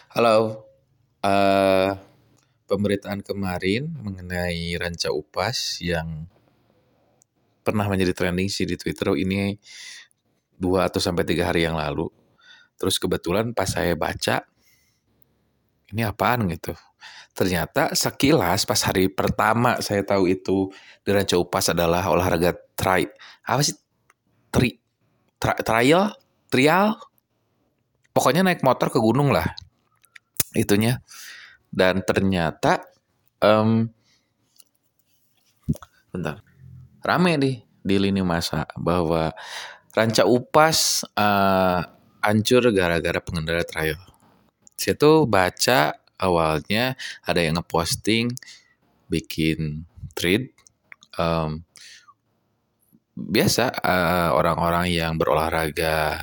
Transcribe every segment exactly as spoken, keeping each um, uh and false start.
Halo, eee, pemberitaan kemarin mengenai ranca upas yang pernah menjadi trending sih di Twitter ini dua atau sampai tiga hari yang lalu. Terus kebetulan pas saya baca, ini apaan gitu. Ternyata sekilas pas hari pertama saya tahu itu di ranca upas adalah olahraga tri apa sih? Tri, tra, trial? Trial? Pokoknya naik motor ke gunung lah itunya. Dan ternyata, em, bentar, rame nih di lini masa bahwa ranca upas eh, hancur gara-gara pengendara trial. Saya tuh baca awalnya ada yang ngeposting bikin thread, em, biasa eh, orang-orang yang berolahraga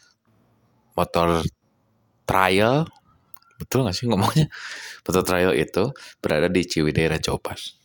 motor trial, betul nggak sih ngomongnya? Motor trial itu berada di Ciwidey Ranca Upas.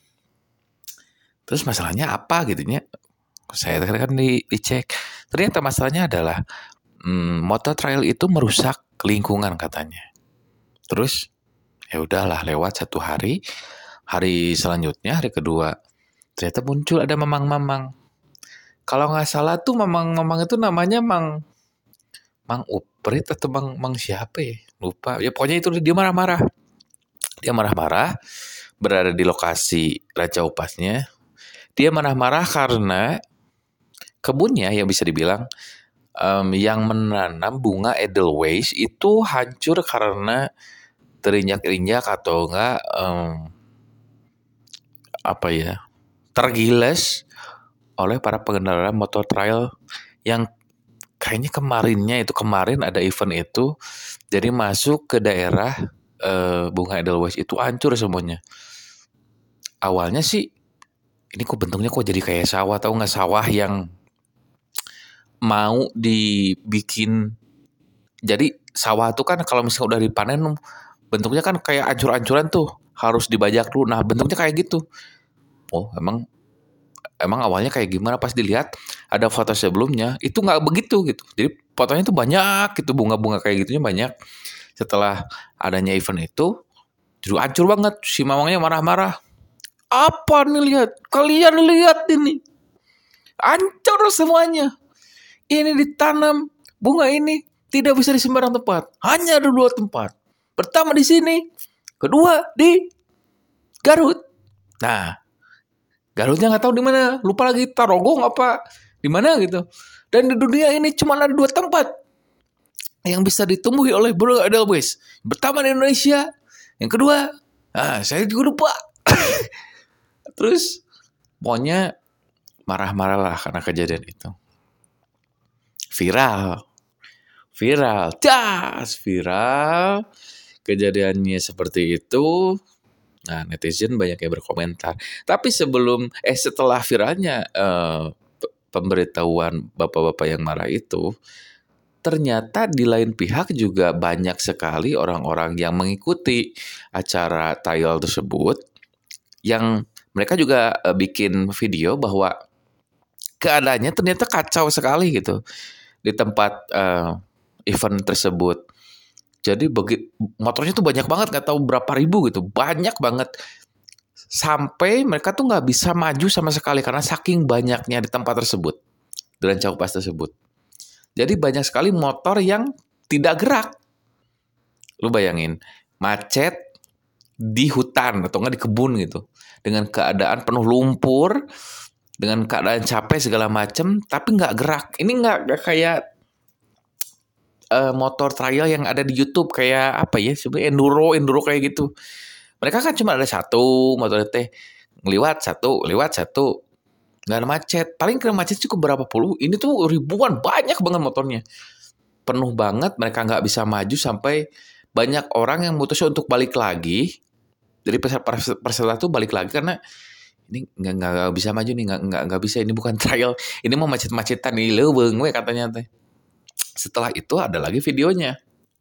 Terus masalahnya apa gitu nya? Saya kan di, dicek. Ternyata masalahnya adalah hmm, motor trail itu merusak lingkungan katanya. Terus ya udahlah lewat satu hari, hari selanjutnya hari kedua ternyata muncul ada mamang-mamang. Kalau nggak salah tuh mamang-mamang itu namanya Mang Mang Uprit atau Mang Mang siapa ya? Lupa. Ya pokoknya itu dia marah-marah. Dia marah-marah berada di lokasi Ranca Upasnya. Dia marah-marah karena kebunnya yang bisa dibilang um, yang menanam bunga Edelweiss itu hancur karena terinjak-injak atau enggak um, apa ya tergiles oleh para pengendara motor trail yang kayaknya kemarinnya itu kemarin ada event itu jadi masuk ke daerah uh, bunga Edelweiss itu hancur semuanya. Awalnya sih ini kok bentuknya kok jadi kayak sawah tahu nggak sawah yang mau dibikin jadi sawah tuh kan kalau misalnya udah dipanen bentuknya kan kayak ancur-ancuran tuh harus dibajak dulu. Nah bentuknya kayak gitu. Oh emang emang awalnya kayak gimana pas dilihat ada foto sebelumnya itu nggak begitu gitu. Jadi fotonya tuh banyak gitu bunga-bunga kayak gitunya banyak. Setelah adanya event itu jadi hancur banget si mamangnya marah-marah. Apa nih lihat? Kalian lihat ini. Hancur semuanya. Ini ditanam bunga ini tidak bisa di sembarang tempat. Hanya ada dua tempat. Pertama di sini, kedua di Garut. Nah, Garutnya nggak tahu di mana, lupa lagi Tarogong apa di mana gitu. Dan di dunia ini cuma ada dua tempat yang bisa ditumbuhi oleh burung Edelweiss. Pertama di Indonesia, yang kedua, ah saya juga lupa. Terus pokoknya marah-marah lah karena kejadian itu. Viral, viral, das viral. Kejadiannya seperti itu. Nah, netizen banyak yang berkomentar. Tapi sebelum, eh setelah viralnya eh, pemberitahuan bapak-bapak yang marah itu, ternyata di lain pihak juga banyak sekali orang-orang yang mengikuti acara trial tersebut, yang mereka juga eh, bikin video bahwa keadaannya ternyata kacau sekali gitu di tempat eh, event tersebut. Jadi bagi motornya tuh banyak banget, nggak tahu berapa ribu gitu, banyak banget. Sampai mereka tuh nggak bisa maju sama sekali karena saking banyaknya di tempat tersebut, di Ranca Upas tersebut. Jadi banyak sekali motor yang tidak gerak. Lu bayangin, macet di hutan atau nggak di kebun gitu, dengan keadaan penuh lumpur, dengan keadaan capek segala macem, tapi nggak gerak. Ini nggak nggak kayak uh, motor trial yang ada di YouTube kayak apa ya sebenarnya enduro enduro kayak gitu. Mereka kan cuma ada satu motor teh ngeliwat satu lewat satu nggak ada macet, paling kena macet cukup berapa puluh, ini tuh ribuan banyak banget motornya penuh banget, mereka nggak bisa maju sampai banyak orang yang mutus untuk balik lagi dari peserta tuh balik lagi karena ini nggak nggak bisa maju nih nggak nggak nggak bisa ini bukan trial ini mau macet-macetan nih leuweung we katanya teh. Setelah itu ada lagi videonya.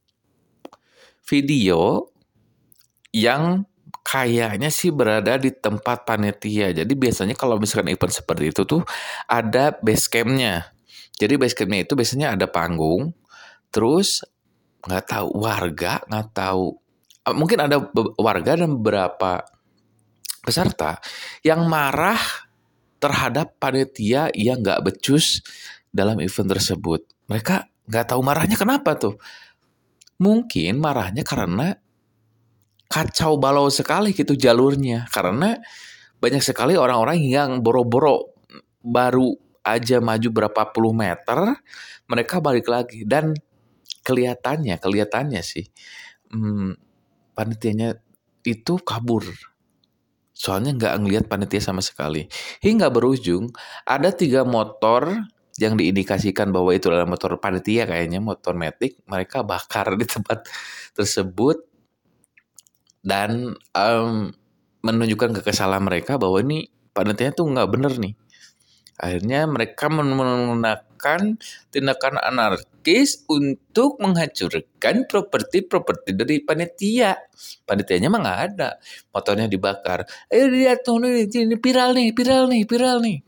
Video yang kayaknya sih berada di tempat panitia. Jadi biasanya kalau misalkan event seperti itu tuh ada base camp-nya. Jadi base camp-nya itu biasanya ada panggung, terus nggak tahu warga, nggak tahu, mungkin ada warga dan beberapa peserta yang marah terhadap panitia yang nggak becus dalam event tersebut. Mereka nggak tahu marahnya kenapa tuh. Mungkin marahnya karena kacau balau sekali gitu jalurnya. Karena banyak sekali orang-orang yang boro-boro baru aja maju berapa puluh meter, mereka balik lagi. Dan kelihatannya, kelihatannya sih, hmm, panitianya itu kabur. Soalnya nggak ngelihat panitia sama sekali. Hingga berujung ada tiga motor yang diindikasikan bahwa itu adalah motor panitia, kayaknya motor metik, mereka bakar di tempat tersebut dan um, menunjukkan kekesalan mereka bahwa ini panitianya tuh nggak bener nih. Akhirnya mereka menggunakan tindakan anarkis untuk menghancurkan properti-properti dari panitia. Panitianya mah nggak ada, motornya dibakar. Eh lihat tuh ini, ini viral nih, viral nih, viral nih.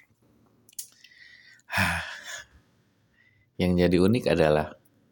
Yang jadi unik adalah,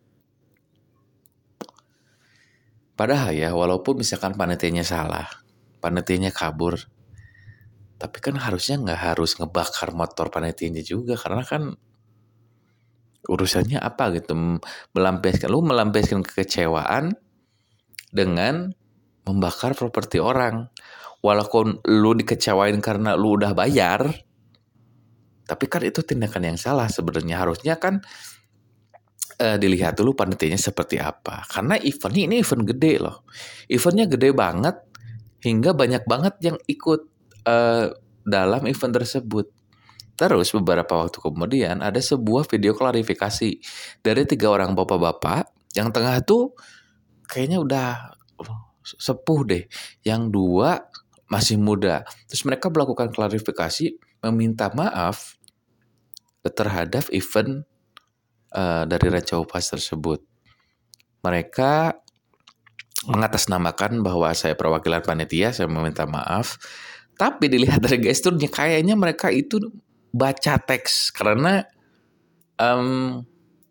padahal ya walaupun misalkan panitianya salah, panitianya kabur, tapi kan harusnya nggak harus ngebakar motor panitianya juga, karena kan urusannya apa gitu, melampiaskan lu melampiaskan kekecewaan dengan membakar properti orang. Walaupun lu dikecewain karena lu udah bayar, tapi kan itu tindakan yang salah sebenarnya. Harusnya kan eh, dilihat dulu panitianya seperti apa. Karena eventnya ini event gede loh, eventnya gede banget hingga banyak banget yang ikut eh, dalam event tersebut. Terus beberapa waktu kemudian ada sebuah video klarifikasi dari tiga orang bapak-bapak. Yang tengah tuh kayaknya udah sepuh deh. Yang dua masih muda. Terus mereka melakukan klarifikasi, meminta maaf terhadap event uh, dari Ranca Upas tersebut. Mereka mengatasnamakan bahwa saya perwakilan panitia, saya meminta maaf. Tapi dilihat dari gesturnya kayaknya mereka itu baca teks, karena um,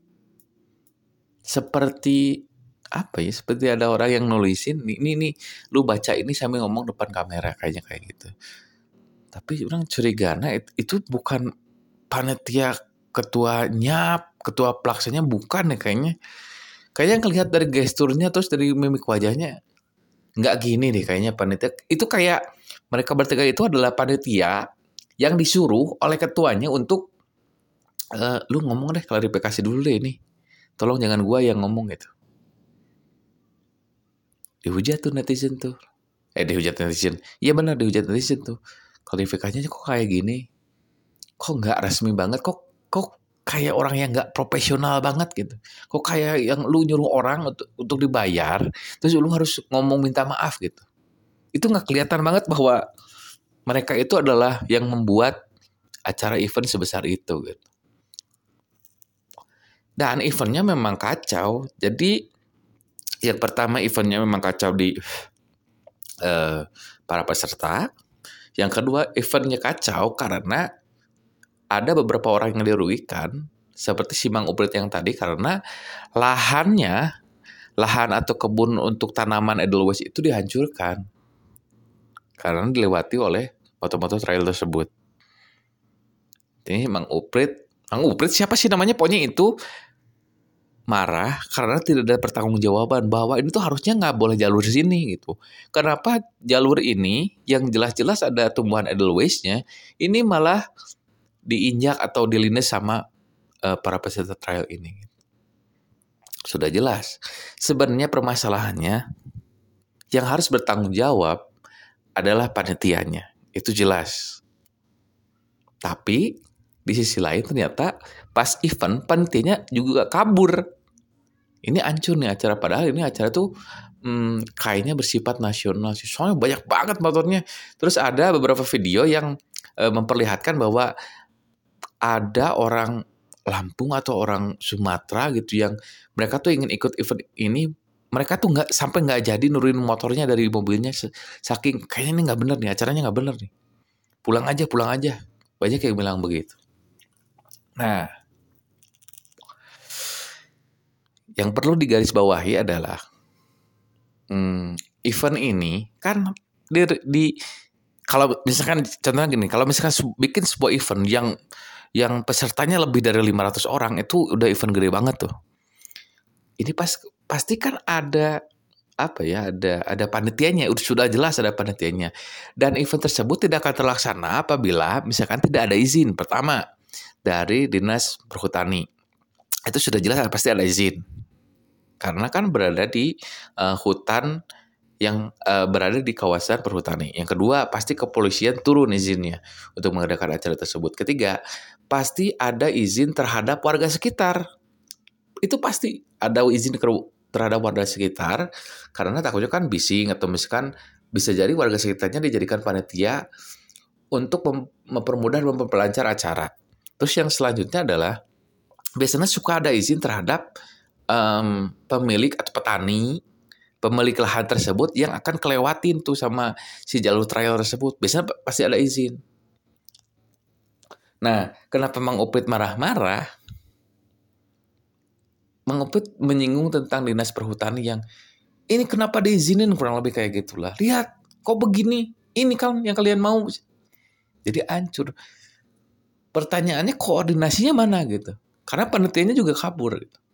seperti apa ya, seperti ada orang yang nulisin ini nih, lu baca ini sambil ngomong depan kamera, kayaknya kayak gitu. Tapi orang curigana itu bukan panitia ketuanya, ketua pelaksananya bukan ya kayaknya. Kayaknya ngelihat dari gesturnya terus dari mimik wajahnya nggak gini deh kayaknya panitia. Itu kayak mereka bertiga itu adalah panitia yang disuruh oleh ketuanya untuk e, lu ngomong deh, klarifikasi dulu deh ini. Tolong jangan gua yang ngomong gitu. Dihujat tuh netizen tuh. Eh dihujat netizen. Iya benar, dihujat netizen tuh. Klarifikasinya kok kayak gini. Kok nggak resmi banget, kok kok kayak orang yang nggak profesional banget gitu. Kok kayak yang lu nyuruh orang untuk, untuk dibayar, terus lu harus ngomong minta maaf gitu. Itu nggak kelihatan banget bahwa mereka itu adalah yang membuat acara event sebesar itu gitu. Dan eventnya memang kacau. Jadi yang pertama eventnya memang kacau di uh, para peserta. Yang kedua eventnya kacau karena ada beberapa orang yang dirugikan, seperti si Mang Uprit yang tadi, karena lahannya, lahan atau kebun untuk tanaman Edelweiss itu dihancurkan karena dilewati oleh motor-motor trail tersebut. Ini Mang Uprit, Mang Uprit siapa sih namanya, pokoknya itu marah karena tidak ada pertanggungjawaban bahwa ini tuh harusnya nggak boleh jalur sini gitu. Kenapa jalur ini yang jelas-jelas ada tumbuhan Edelweiss-nya ini malah diinjak atau dilindas sama uh, para peserta trial ini? Sudah jelas. Sebenarnya permasalahannya yang harus bertanggung jawab adalah panitianya. Itu jelas. Tapi di sisi lain ternyata pas event panitianya juga kabur. Ini hancur nih acara, padahal ini acara tuh hmm, kayaknya bersifat nasional sih. Soalnya banyak banget motornya. Terus ada beberapa video yang e, memperlihatkan bahwa ada orang Lampung atau orang Sumatera gitu yang mereka tuh ingin ikut event ini. Mereka tuh nggak sampai nggak jadi nurunin motornya dari mobilnya, saking kayaknya ini nggak bener nih, acaranya nggak bener nih. Pulang aja, pulang aja. Banyak yang bilang begitu. Nah, Yang perlu digarisbawahi adalah hmm, event ini kan di, di kalau misalkan contohnya gini, kalau misalkan su- bikin sebuah event yang yang pesertanya lebih dari lima ratus orang itu udah event gede banget tuh. Ini pas pasti kan ada apa ya, ada ada panitianya, udah sudah jelas ada panitianya. Dan event tersebut tidak akan terlaksana apabila misalkan tidak ada izin. Pertama, dari Dinas Perhutani. Itu sudah jelas pasti ada izin. Karena kan berada di uh, hutan yang uh, berada di kawasan perhutani. Yang kedua, pasti kepolisian turun izinnya untuk mengadakan acara tersebut. Ketiga, pasti ada izin terhadap warga sekitar. Itu pasti ada izin terhadap warga sekitar, karena takutnya kan bising atau misalkan bisa jadi warga sekitarnya dijadikan panitia untuk mem- mempermudah dan memperlancar acara. Terus yang selanjutnya adalah biasanya suka ada izin terhadap um, pemilik atau petani, pemilik lahan tersebut yang akan kelewatin tuh sama si jalur trail tersebut. Biasanya pasti ada izin. Nah, kenapa Mang Upit marah-marah? Mang Upit menyinggung tentang dinas perhutani yang ini kenapa diizinin, kurang lebih kayak gitulah. Lihat, kok begini? Ini kan yang kalian mau. Jadi hancur. Pertanyaannya koordinasinya mana gitu? Karena penelitiannya juga kabur gitu.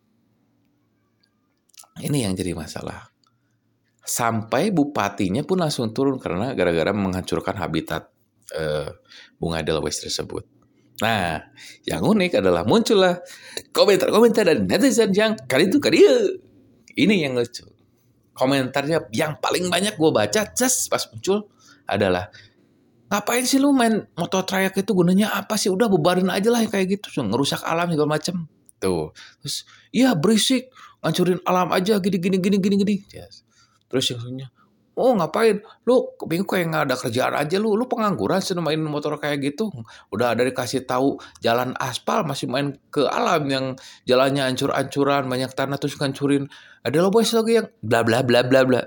Ini yang jadi masalah. Sampai bupatinya pun langsung turun karena gara-gara menghancurkan habitat eh, bunga Edelweiss tersebut. Nah, yang unik adalah muncullah komentar-komentar dari netizen yang kali itu kali ini yang lucu. Komentarnya yang paling banyak gue baca just pas muncul adalah, ngapain sih lu main motor trayek itu, gunanya apa sih? Udah bubarin aja lah kayak gitu, ngerusak alam segala macem. Tuh, terus iya berisik, ngancurin alam aja gini gini gini gini gini. Yes. Terus yang selanjutnya, oh ngapain? Lu bingung kayak nggak ada kerjaan aja lu, lu pengangguran sih main motor kayak gitu. Udah ada dikasih tahu jalan aspal masih main ke alam yang jalannya ancur-ancuran, banyak tanah terus ngancurin. Ada lo boys lagi yang bla bla bla bla bla.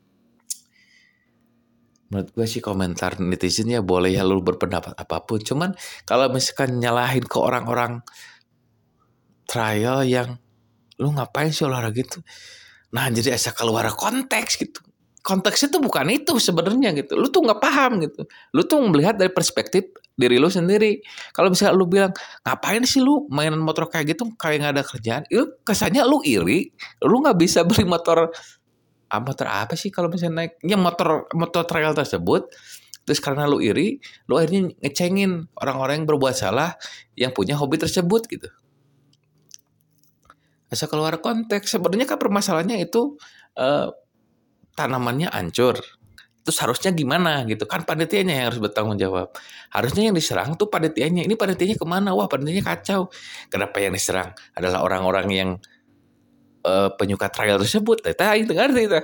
Menurut gue sih komentar netizen ya boleh ya lu berpendapat apapun. Cuman kalau misalkan nyalahin ke orang-orang trial yang lu ngapain sih olahraga gitu. Nah jadi asa keluar konteks gitu. Konteksnya tuh bukan itu sebenarnya gitu. Lu tuh nggak paham gitu. Lu tuh melihat dari perspektif diri lu sendiri. Kalau misalnya lu bilang, ngapain sih lu mainan motor kayak gitu kayak nggak ada kerjaan. Itu kesannya lu iri. Lu nggak bisa beli motor, ah, motor apa sih kalau misalnya naik. Ya motor, motor trail tersebut. Terus karena lu iri, lu akhirnya ngecengin orang-orang yang berbuat salah yang punya hobi tersebut gitu. Asal keluar konteks. Sebenarnya kan permasalahannya itu uh, tanamannya hancur. Terus harusnya gimana gitu kan, panitianya yang harus bertanggung jawab. Harusnya yang diserang tuh panitianya. Ini panitianya kemana? Wah panitianya kacau. Kenapa yang diserang adalah orang-orang yang uh, penyuka trial tersebut? Teta itu ngerti itu.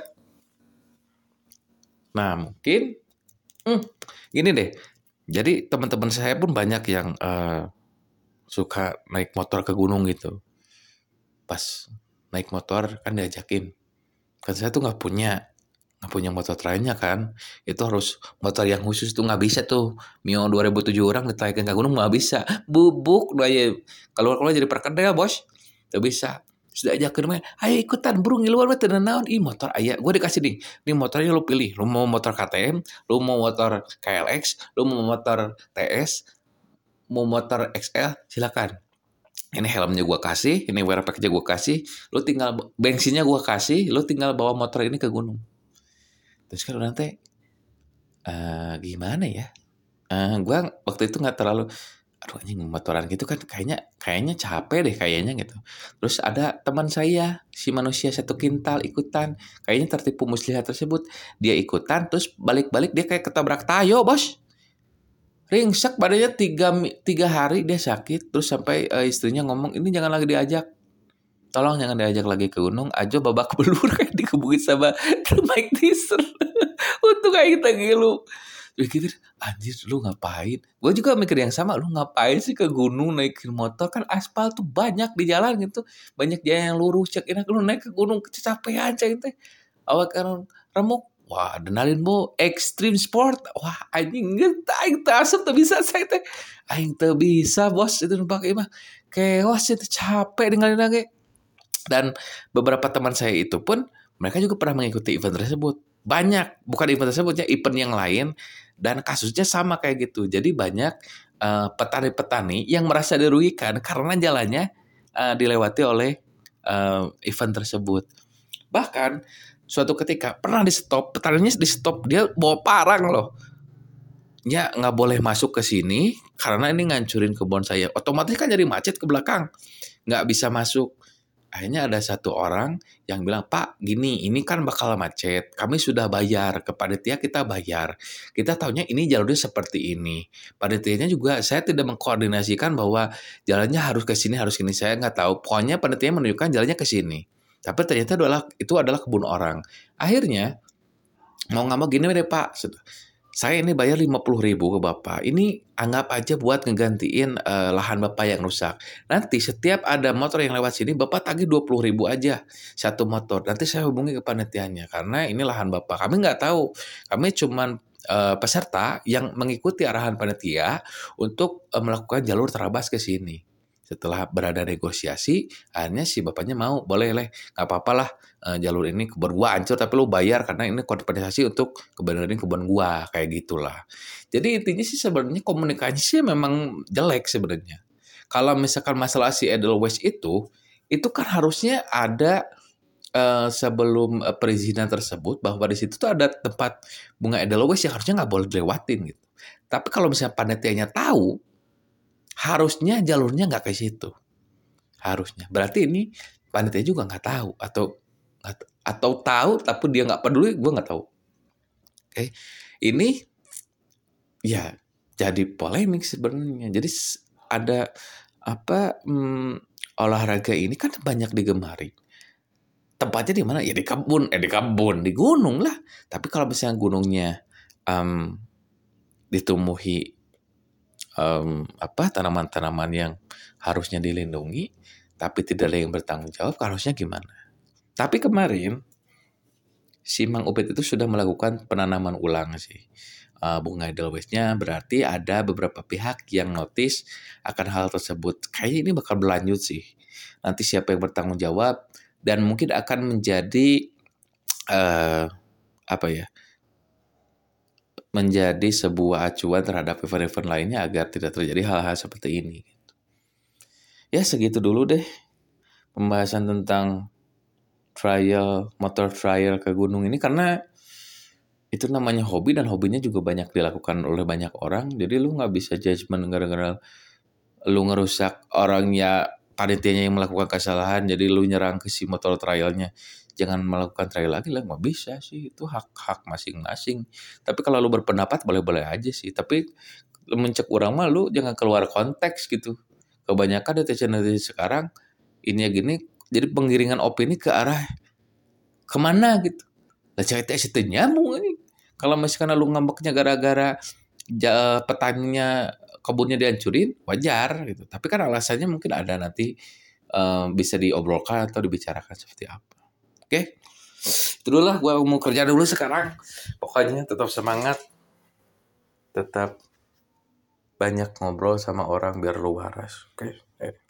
Nah mungkin hmm, gini deh. Jadi teman-teman saya pun banyak yang uh, suka naik motor ke gunung gitu. Pas naik motor kan diajakin. Kan saya tuh nggak punya nggak punya motor trailnya kan. Itu harus motor yang khusus tuh, nggak bisa tuh. Mio dua ribu tujuh orang ditaikin ke gunung nggak bisa. Bubuk lah ya. Kalau kalau jadi perkedel bos, nggak bisa. Sudah ajakin main, ayo ikutan burung ngiluan mah tenan naon. Ih motor ayah, gue dikasih nih. Nih motornya lu pilih. Lu mau motor K T M, lu mau motor K L X, lu mau motor T S, mau motor X L, silakan. Ini helmnya gue kasih, ini wear packnya gue kasih, lu tinggal bensinnya gue kasih, lu tinggal bawa motor ini ke gunung. Terus kan nanti uh, gimana ya? Uh, gue waktu itu nggak terlalu, aduh anjing motoran gitu kan kayaknya kayaknya capek deh kayaknya gitu. Terus ada teman saya si manusia satu kintal ikutan, kayaknya tertipu muslihat tersebut, dia ikutan terus balik-balik dia kayak ketabrak tayo bos. Ringsek badannya tiga, tiga hari dia sakit. Terus sampai uh, istrinya ngomong, ini jangan lagi diajak. Tolong jangan diajak lagi ke gunung. Ajo babak belur kayak dikebukin sama Mike Tyson. Untuk kayak kita gitu. Terus gitu, anjir lu ngapain? Gue juga mikir yang sama. Lu ngapain sih ke gunung naikin motor? Kan aspal tuh banyak di jalan gitu. Banyak jalan yang lurus. Cek enak lu naik ke gunung kecapean cek gitu. Awak kan remuk. Wah, adrenalin bu, extreme sport. Wah, anjing nggak, aing teh asup teu bisa saya teh. Aing teu bisa, bos, itu nu pakai mah. Kewas itu capek dengan lagi. Dan beberapa teman saya itu pun mereka juga pernah mengikuti event tersebut. Banyak, bukan event tersebut ya, event yang lain dan kasusnya sama kayak gitu. Jadi banyak eh, petani-petani yang merasa dirugikan karena jalannya eh, dilewati oleh eh, event tersebut. Bahkan suatu ketika pernah di stop, petaninya di stop, dia bawa parang loh. Ya nggak boleh masuk ke sini karena ini ngancurin kebun saya. Otomatis kan jadi macet ke belakang, nggak bisa masuk. Akhirnya ada satu orang yang bilang, Pak, gini, ini kan bakal macet. Kami sudah bayar, ke panitia kita bayar. Kita tahunya ini jalurnya seperti ini. Panitianya juga saya tidak mengkoordinasikan bahwa jalannya harus ke sini, harus ke sini. Saya nggak tahu. Pokoknya panitia menunjukkan jalannya ke sini. Tapi ternyata adalah itu adalah kebun orang. Akhirnya, mau nggak mau gini deh Pak. Saya ini bayar lima puluh ribu ke Bapak. Ini anggap aja buat ngegantiin uh, lahan Bapak yang rusak. Nanti setiap ada motor yang lewat sini, Bapak tagih dua puluh ribu aja satu motor. Nanti saya hubungi ke panitianya. Karena ini lahan Bapak. Kami nggak tahu. Kami cuman uh, peserta yang mengikuti arahan panitia untuk uh, melakukan jalur terabas ke sini. Setelah berada negosiasi, akhirnya si bapaknya mau, boleh leh, nggak apa-apa lah uh, jalur ini kebun gua hancur, tapi lu bayar karena ini kompensasi untuk kebenaran kebun gua, kayak gitulah. Jadi intinya sih sebenarnya komunikasi sih memang jelek sebenarnya. Kalau misalkan masalah si Edelweiss itu, itu kan harusnya ada uh, sebelum uh, perizinan tersebut bahwa di situ tuh ada tempat bunga Edelweiss yang harusnya nggak boleh dilewatin gitu. Tapi kalau misalnya panitianya tahu, harusnya jalurnya nggak ke situ. Harusnya. Berarti ini panitia juga nggak tahu atau atau tahu tapi dia nggak peduli, gue nggak tahu. Oke, ini ya jadi polemik sebenarnya. Jadi ada apa hmm, olahraga ini kan banyak digemari. Tempatnya di mana? Ya di kebun, eh di kebun, di gunung lah. Tapi kalau misalnya gunungnya um, ditumbuhi um, apa tanaman-tanaman yang harusnya dilindungi, tapi tidak ada yang bertanggung jawab, harusnya gimana? Tapi kemarin si Mang Ubed itu sudah melakukan penanaman ulang sih uh, bunga Edelweiss-nya, berarti ada beberapa pihak yang notice akan hal tersebut. Kayaknya ini bakal berlanjut sih. Nanti siapa yang bertanggung jawab dan mungkin akan menjadi uh, apa ya? menjadi sebuah acuan terhadap event-event lainnya agar tidak terjadi hal-hal seperti ini. Ya segitu dulu deh pembahasan tentang trial, motor trial ke gunung ini, karena itu namanya hobi dan hobinya juga banyak dilakukan oleh banyak orang. Jadi lu nggak bisa judgement gara-gara lu ngerusak orangnya, panitianya yang melakukan kesalahan, jadi lu nyerang ke si motor trialnya. Jangan melakukan trial lagi lah, nggak bisa sih, itu hak-hak masing-masing. Tapi kalau lu berpendapat boleh-boleh aja sih, tapi lu mencek orang mah lu jangan keluar konteks gitu. Kebanyakan netizen-netizen sekarang ini ya gini, jadi penggiringan opini ke arah kemana gitu. Lah cerita situ nyambung ini. Kalau misalkan lu ngambeknya gara-gara ja, petaninya kebunnya dihancurin, wajar gitu. Tapi kan alasannya mungkin ada nanti um, bisa diobrolkan atau dibicarakan seperti apa. Oke, itu dulu lah, gue mau kerja dulu sekarang. Pokoknya tetap semangat, tetap banyak ngobrol sama orang biar lu waras. Oke.